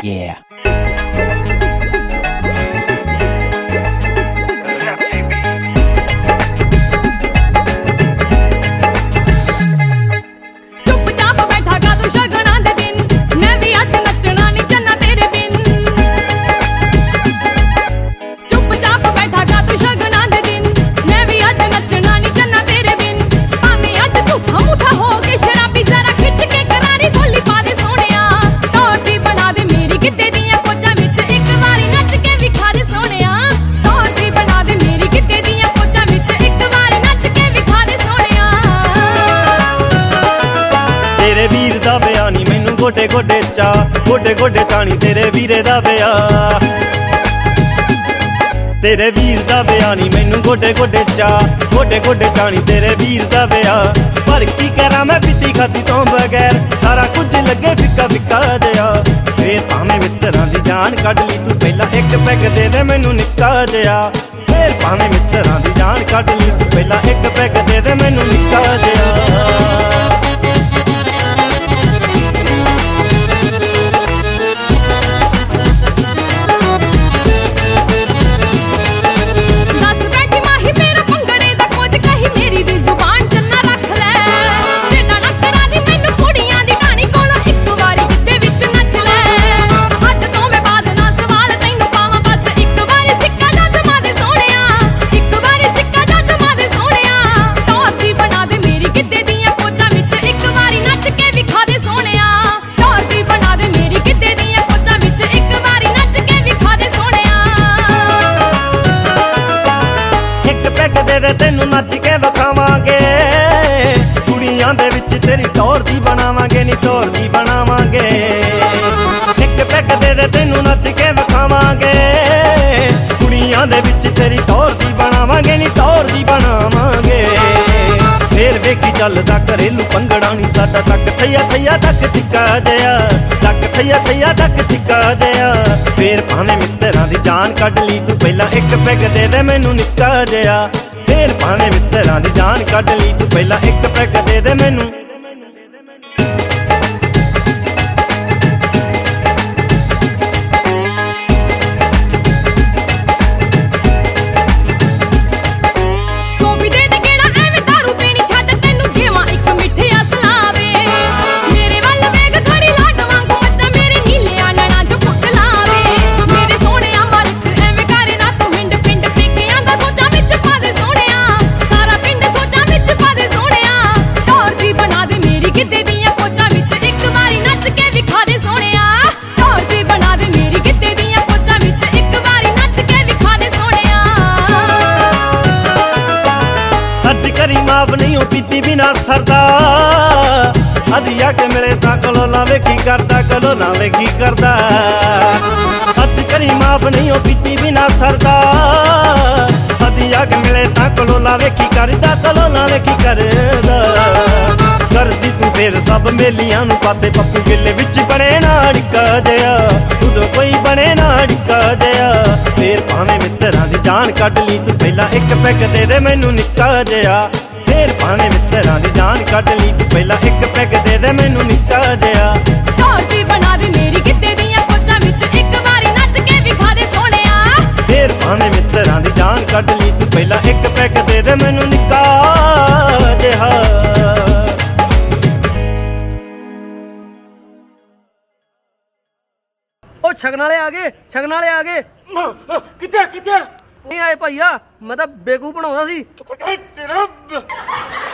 Yeah. गोडे गोडे चा गोडे गोडे तानी तेरे वीरे दा ब्याह तेरे वीर दा ब्याह नी मैनू गोडे गोडे चा गोडे गोडे तानी तेरे वीर दा ब्याह पर की करा मैं पीती खाती तो बगैर सारा कुछ लगे फिक्का फिक्का जिहा फिर भावें मित्तरां दी जान कढ ली तू पहला एक पैग दे दे मैनू निक्का जिहा फिर भावें मित्तरां दी जान कढ ली तू पहला एक पैग दे दे मैनू निक्का जिहा तेनू नच के विखावांगे कुड़ियां दे विच तेरी टौर दी बनावांगे नी टौर दी बनावांगे एक पैग दे दे तेनू नच के विखावांगे कुड़ियां दे विच तेरी टौर दी बनावांगे नी टौर दी बनावांगे फिर वेखी चलदा घरेलू भंगड़ा नी साडा तक थैया थैया तक टिक्का जिहा तक थैया थैया तक टिक्का जिहा फिर भावें मित्तरां दी जान कढ ली तू पहला एक पैग दे दे मैनू निक्का जिहा फिर भावें मित्तरां दी जान कढ ली तू पहला एक पैग दे दे मैनू नहीं पीती बिना सरदा अधिया के मिले ता कलो लावे की करदा कलो लावे की करदा अज करी माफ नहीं पीती बिना सरदा अधिया के मिले ता कलो लावे की करदा कलो लावे की करदा करदी तू फिर सब मेलियां नू पासे पप्पू गिले विच बने ना डिक्का जिहा उदों कोई बने ना डिक्का जिहा फिर भावें मित्तरां दी जान कढ ली तू पहला एक पैग दे दे मैनू निक्का जिहा फिर भावें मित्तरां दी जान कढ ली तू पहला एक पैग दे दे मैनू निक्का जिहा टौर बना दे मेरी गिद्दे दियां कोचां विच एक वारी नच के विखा दे सोहणिया फिर भावें मित्तरां दी जान कढ ली तू पहला एक पैग दे दे मैनू निक्का जिहा ओ छगन वाले आ गए छगन वाले आ गए किथे किथे नहीं आए भाईया मैं तो बेकूफ बनाउंदा सी